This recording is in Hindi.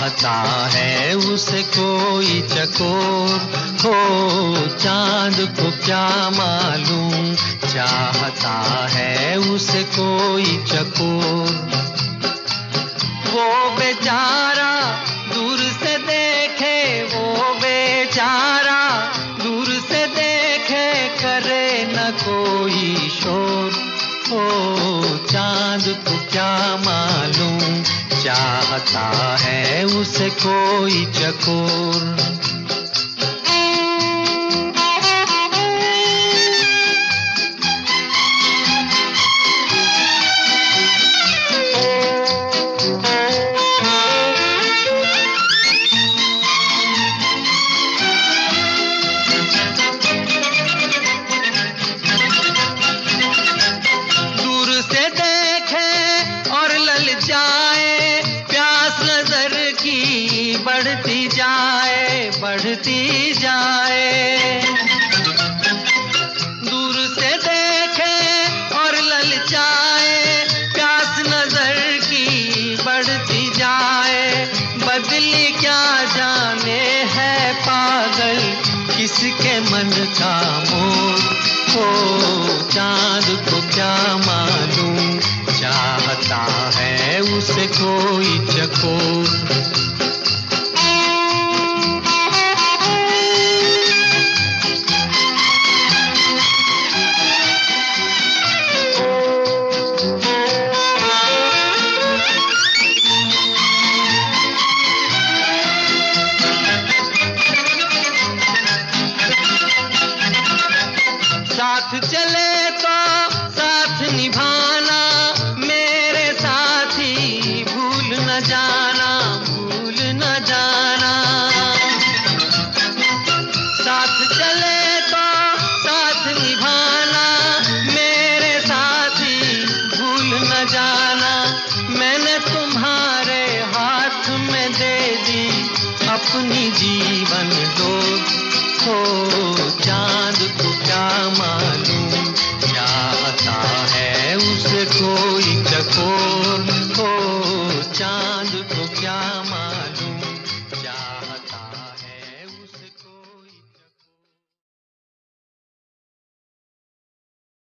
चाहता है उसे कोई चकोर, हो चांद को क्या मालूम, चाहता है उसे कोई चकोर। वो बेचारा दूर से देखे, वो बेचारा दूर से देखे, करे न कोई शोर, हो चांद को क्या मालूम, चाहता है उसे कोई चकोर। बढ़ती जाए, बढ़ती जाए, दूर से देखे और ललचाए, प्यास नजर की बढ़ती जाए। बदली क्या जाने है पागल किसके मन का मोर, हो चांद को क्या मालूम, चाहता है उसे कोई चकोर। साथ चले तो साथ निभाना, मेरे साथी भूल न जाना, भूल न जाना। साथ चले तो साथ निभाना, मेरे साथी भूल न जाना। मैंने तुम्हारे हाथ में दे दी अपनी जीवन डोर, हो चांद